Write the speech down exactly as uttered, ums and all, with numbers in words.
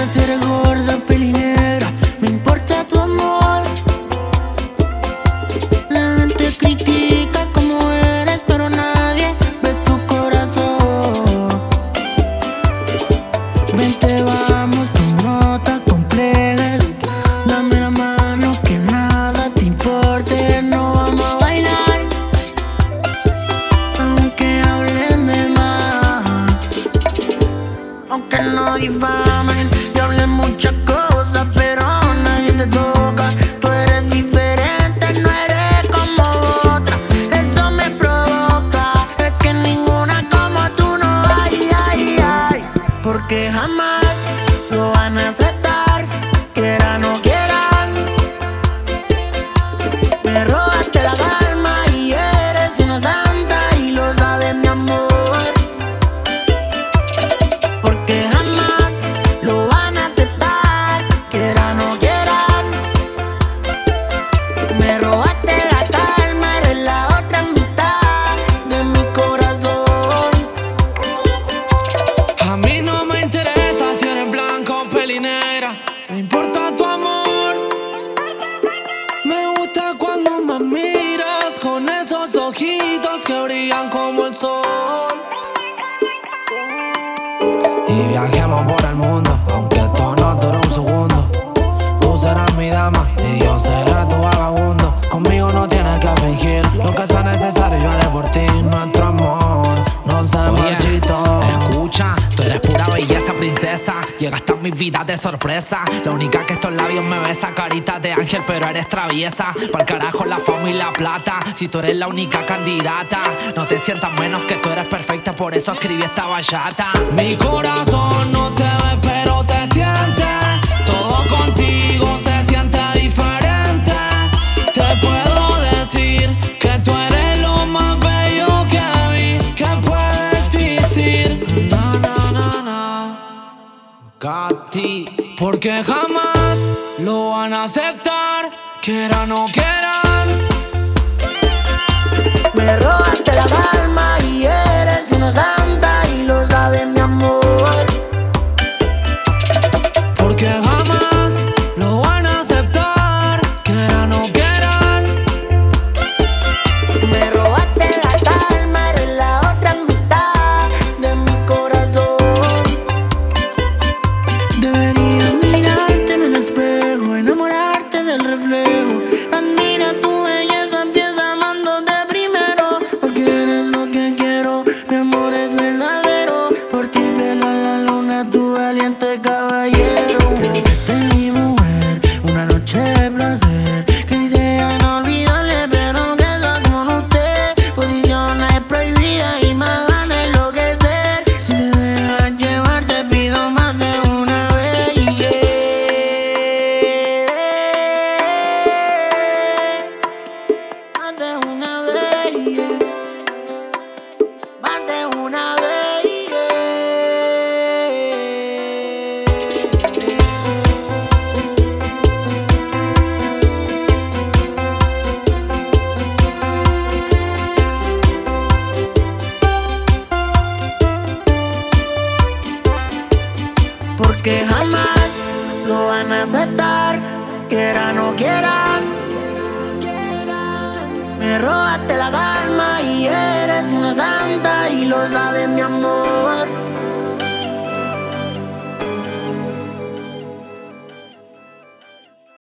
si eres gorda, peli negra, me importa tu amor. La gente critica como eres, pero nadie ve tu corazón. Vente, vamos, tú no te complejes. Dame la mano que nada te importe. No vamos a bailar, aunque hablen de más, aunque no difamen y hablen muchas cosas, pero nadie te toca. Tú eres diferente, no eres como otra. Eso me provoca, es que ninguna como tú no hay, ay, ay. Porque jamás lo van a aceptar, quieran o quieran. Me robaste la calma y eres una santa y lo sabes, mi amor. Porque jamás lo van a aceptar, quieran o quieran. Me robaste la calma, eres la otra mitad de mi corazón. A mí no me interesa si eres blanco o peli negra, me importa tu amor. Me gusta cuando me miras con esos ojitos que brillan como el sol. Y viajemos por el mundo, aunque esto no dure un segundo. Tú serás mi dama y yo seré tu vagabundo. Conmigo no tienes que fingir, lo que sea necesario yo haré por ti. Nuestro amor no se marchitó. Escucha, tú eres pura belleza, princesa. Llegaste a mi vida de sorpresa. La única que estos labios me besa. Carita de ángel, pero eres traviesa. Pa'l carajo la fama y la plata. Si tú eres la única candidata, no te sientas menos que tú eres perfecta. Por eso escribí esta bachata. Mi corazón no te ve, pero te siente. Todo contigo se siente diferente. Te puedo decir que tú eres lo más bello que vi, que puede existir. Na, na, na, na. Katy, porque jamás lo van a aceptar, quieran o quieran. Me robaste la calma y eres una santa y lo sabes, mi amor. Porque jamás lo van a aceptar, quieran o quieran. Me robaste la calma, eres la otra mitad de mi corazón. Deberías mirarte en el espejo, enamorarte del reflejo. Admira tu belleza, empieza amándote primero. Porque eres lo que quiero, mi amor es verdadero. Por ti pela la luna, tu valiente caballero. Quiero hacerte mi mujer, una noche de placer, que ni sea inolvidable, pero que sea como usted. Posiciones prohibidas y más van a enloquecer. Si me dejas llevar te pido más de una vez, yeah. Más de una vez, yeah. Más de una vez, yeah. Porque jamás lo van a aceptar, quieran o quieran. Me robaste la calma y eres una santa y lo sabes,